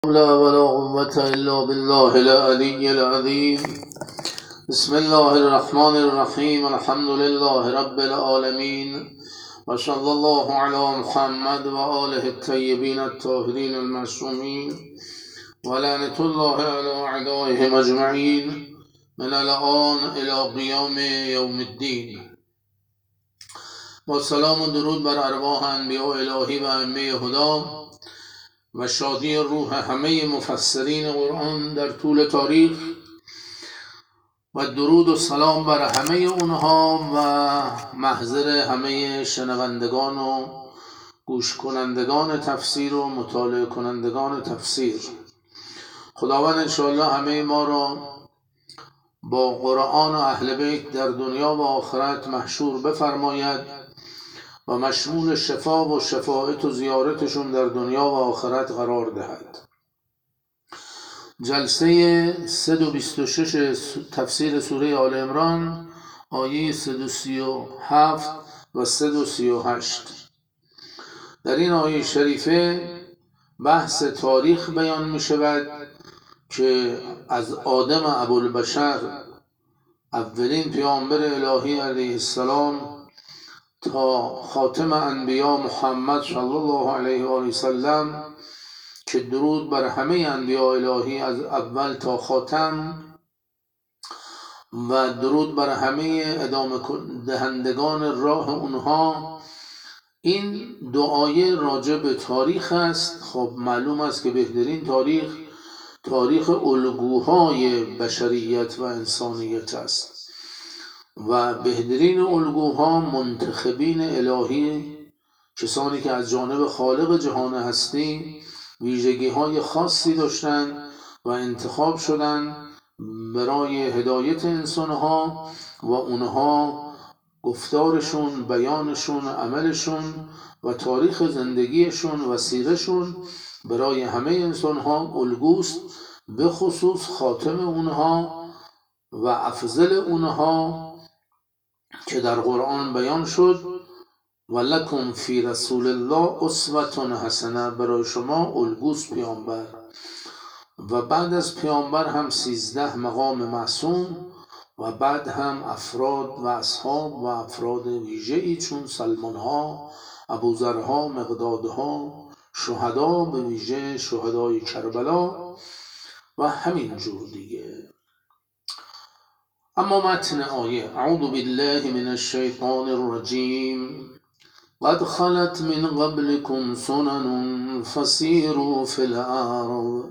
لا ولا قوة إلا بالله العلي العظيم. بسم الله الرحمن الرحيم. الحمد لله رب العالمين، وصلى الله على محمد وآله الطيبين الطاهرين المعصومين، ولعنة الله على أعدائهم أجمعين من الآن إلى قيام يوم الدين. با سلام و درود بر ارواح انبیاء الهی و ائمه هدی و شادی روح همه مفسرین قرآن در طول تاریخ و درود و سلام بر همه اونها و محضر همه شنوندگان و گوش کنندگان تفسیر و مطالعه کنندگان تفسیر. خداوند انشاءالله همه ما را با قرآن و اهل بیت در دنیا و آخرت محشور بفرماید و مشمول شفا و شفاعت و زیارتشون در دنیا و آخرت قرار دهد. جلسه 126 تفسیر سوره آل عمران، آیه 137 و 138. در این آیه شریفه بحث تاریخ بیان می شود که از آدم ابوالبشر، اولین پیامبر الهی علیه السلام، تا خاتم انبیا محمد صلی الله علیه و آله سلم که درود بر همه انبیا الهی از اول تا خاتم و درود بر همه ادامه دهندگان راه اونها. این دعای راجع به تاریخ است. خب معلوم است که بهترین تاریخ الگوهای بشریت و انسانیت است و بهترین الگوها منتخبین الهی، کسانی که از جانب خالق جهان هستی ویژگی های خاصی داشتند و انتخاب شدند برای هدایت انسانها و اونها گفتارشون، بیانشون، عملشون و تاریخ زندگیشون و سیرشون برای همه انسانها الگوست، به خصوص خاتم اونها و افضل اونها که در قرآن بیان شد ولکم فی رسول الله اسوة حسنه، برای شما الگوست پیامبر. و بعد از پیامبر هم 13 مقام معصوم و بعد هم افراد و اصحاب و افراد ویژه‌ای چون سلمان ها، ابوذرها، مقدادها، شهدا، به ویژه شهدای کربلا و همین جور دیگه. اما متن آیه: اعوذ بالله من الشیطان الرجیم قد خلت من قبلكم سنن فسیروا فی الارض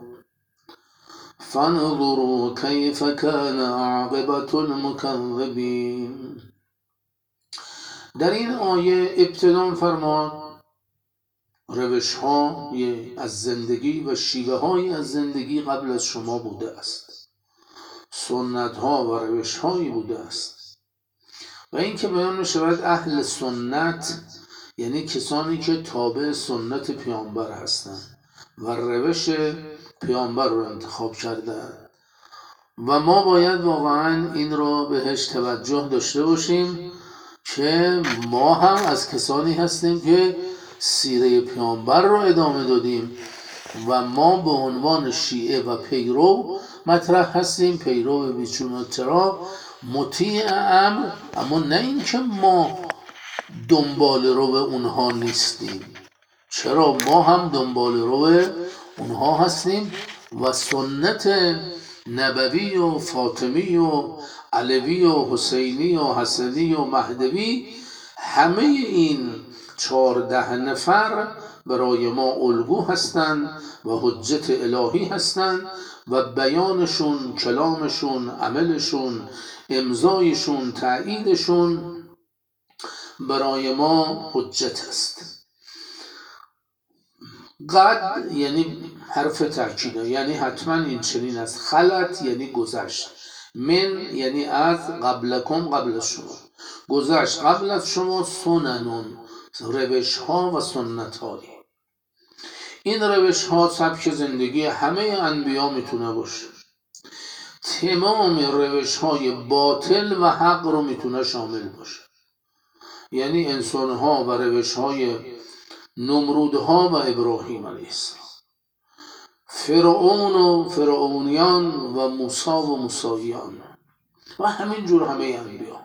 فانظروا کیف کان عاقبة المکذبین. در این آیه ابتدا فرمود روش ها از زندگی و شیوه های از زندگی قبل از شما بوده است، سنت ها و روش هایی بوده است. و این که بیان می شود اهل سنت یعنی کسانی که تابع سنت پیامبر هستند و روش پیامبر رو انتخاب کردن. و ما باید واقعا این رو بهش توجه داشته باشیم که ما هم از کسانی هستیم که سیره پیامبر رو ادامه دادیم و ما به عنوان شیعه و پیرو مطرح هستیم، پیرو بیچون و چرا، مطیع امر، اما نه این که ما دنبال رو به اونها نیستیم. چرا ما هم دنبال رو به اونها هستیم و سنت نبوی و فاطمی و علوی و حسینی و حسنی و مهدوی، همه این 14 نفر برای ما الگو هستند و حجت الهی هستند و بیانشون، کلامشون، عملشون، امضایشون، تأییدشون برای ما حجت است. قد یعنی حرف تأکید، یعنی حتما این چنین است. خلت یعنی گذشت، من یعنی از، قبلکم قبل از شما، گذشت قبل از شما، سننون روش ها و سنت هایی. این روش ها سبک زندگی همه انبیا میتونه باشه، تمام روش های باطل و حق رو میتونه شامل باشه. یعنی انسان ها و روش های نمرود ها و ابراهیم علیه السلام. فرعون و فرعونیان و موسی و موسیان و همین جور همه انبیا.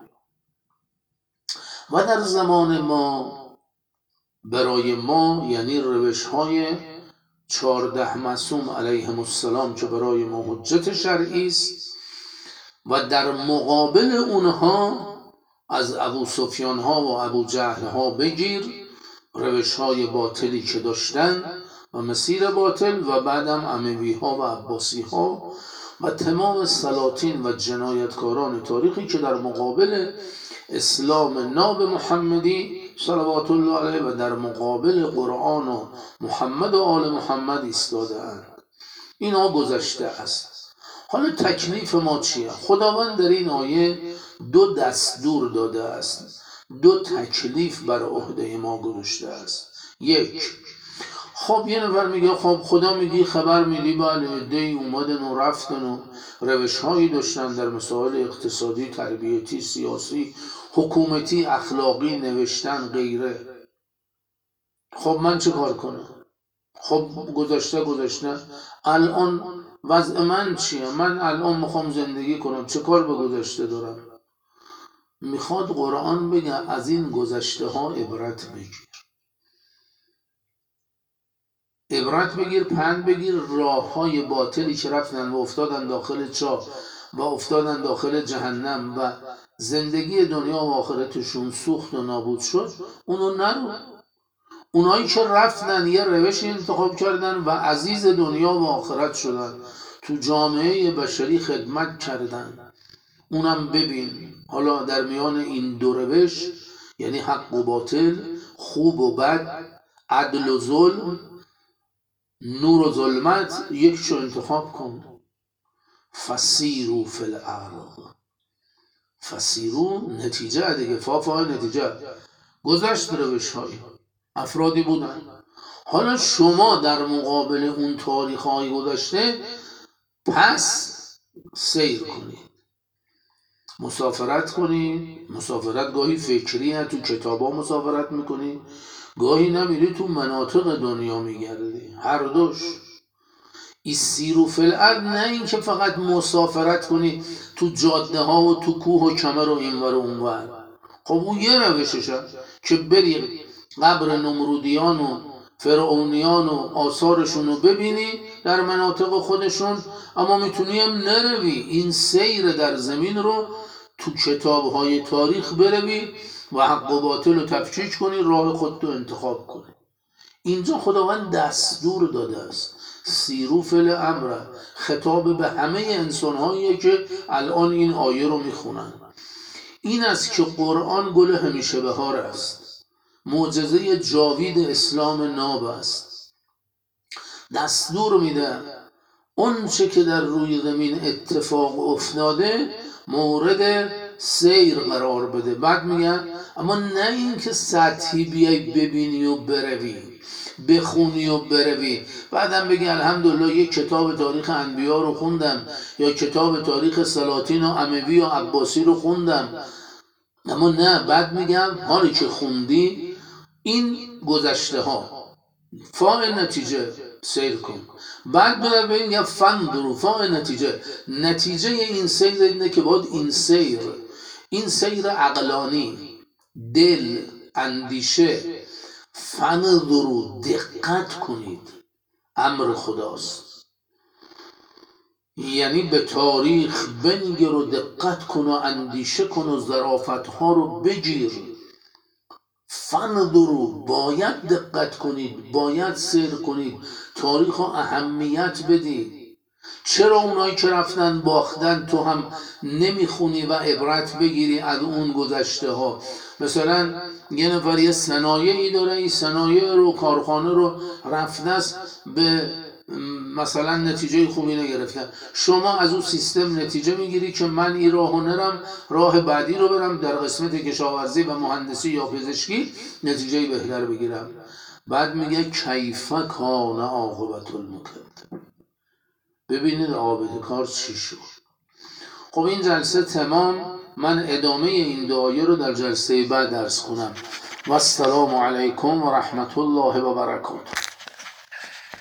و در زمان ما برای ما یعنی روش های 14 معصوم علیهم السلام که برای ما حجت شرعی است، و در مقابل اونها از ابو سفیان ها و ابو جهل ها بگیر، روش های باطلی که داشتن و مسیر باطل، و بعدم اموی ها و عباسی ها و تمام سلاطین و جنایتکاران تاریخی که در مقابل اسلام ناب محمدی صلوات الله علیه و در مقابل قرآن و محمد و آل محمد ایستاده اند. اینا گذشته است. حالا تکلیف ما چیه؟ خداوند در این آیه 2 دستور داده است، 2 تکلیف بر عهده ما گذاشته است. 1، خب یه نفر میگه خب خدا میگی خبر میدی بله عده‌ای اومدن و رفتن و روش هایی داشتن در مسائل اقتصادی، تربیتی، سیاسی، حکومتی، اخلاقی، نوشتن غیره. خب من چه کار کنم؟ خب گذشته الان وضع من چیه؟ من الان میخوام زندگی کنم، چه کار به گذشته دارم؟ میخواد قرآن بگه از این گذشته ها عبرت بگیر، عبرت بگیر، پند بگیر. راه های باطلی که رفتن و افتادن داخل چاه و افتادن داخل جهنم و زندگی دنیا و آخرتشون سوخت و نابود شد، اونو نرو. اونایی که رفتن یه روشی انتخاب کردن و عزیز دنیا و آخرت شدن، تو جامعه بشری خدمت کردن، اونم ببین. حالا در میان این 2 روش یعنی حق و باطل، خوب و بد، عدل و ظلم، نور و ظلمت، یکشو انتخاب کن. فسیرو فی الارض، فسیرو نتیجه دیگه، فافای نتیجه. گذشت روش های افرادی بودن، حالا شما در مقابل اون تاریخ های گذشته پس سیر کنید، مسافرت کنید. مسافرت گاهی فکری نه، تو کتابا مسافرت میکنی، گاهی نمیری تو مناطق دنیا میگردی، هر دوش. ایسیرو فی الارض، نه این که فقط مسافرت کنی تو جاده ها و تو کوه و کمر و اینور و اونور. خب اون یه روششه که بری قبر نمرودیان و فرعونیان و آثارشون رو ببینی در مناطق خودشون، اما میتونی هم نروی، این سیر در زمین رو تو کتابهای تاریخ بروی و حق و باطل رو تفکیک کنی، راه خودت رو انتخاب کنی. اینجا خداوند دستور داده است، سیرو فی الامر، خطاب به همه انسان‌هایی که الان این آیه رو میخونن. این است که قرآن گل همیشه بهار است، معجزه جاوید اسلام ناب است. دستور میده اون چه که در روی زمین اتفاق افتاده مورد سیر قرار بده. بعد میگن اما نه این که سطحی بیای ببینی و بروی، بخونی و بروی، بعدم بگی الحمدلله یک کتاب تاریخ انبیا رو خوندم یا کتاب تاریخ سلاطین و اموی و عباسی رو خوندم. اما نه، بعد میگم حالی که خوندی این گذشته ها، فاعل نتیجه سیر کن. بعد به این فندرو فاعل نتیجه این سیر اینه که باید این سیر عقلانی، دل، اندیشه، فندرو دقت کنید، امر خداست. یعنی به تاریخ بنگر و دقت کن و اندیشه کن و ظرافت ها رو بگیر. فندرو، باید دقت کنید، باید سیر کنید، تاریخ رو اهمیت بدید. چرا اونایی که رفتن باختن تو هم نمیخونی و عبرت بگیری از اون گذشته ها؟ مثلا یه نفر یه صنایعی داره، این صنایع رو، کارخانه رو رفته است به مثلا نتیجه خوبی نگرفتن، شما از اون سیستم نتیجه میگیری که من این راه نرم، راه بعدی رو برم در قسمت کشاورزی و مهندسی یا پزشکی نتیجه بهتر بگیرم. بعد میگه کیف کان عاقبت المکذبین، ببینید عاقبت کار چی شد. خب این جلسه تمام، من ادامه این دعایه رو در جلسه بعد درس کنم. و السلام علیکم و رحمت الله و برکاته.